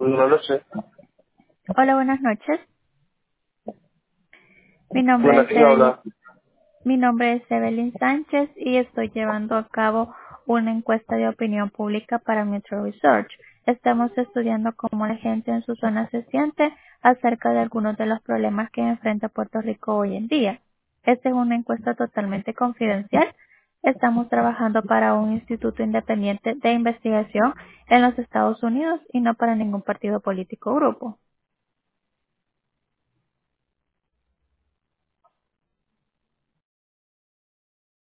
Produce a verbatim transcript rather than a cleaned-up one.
Buenas noches. Hola, buenas noches. Mi nombre Buenas, es ¿quién Evelyn, habla? mi nombre es Evelyn Sánchez y estoy llevando a cabo una encuesta de opinión pública para Metro Research. Estamos estudiando cómo la gente en su zona se siente acerca de algunos de los problemas que enfrenta Puerto Rico hoy en día. Esta es una encuesta totalmente confidencial. Estamos trabajando para un instituto independiente de investigación en los Estados Unidos y no para ningún partido político o grupo.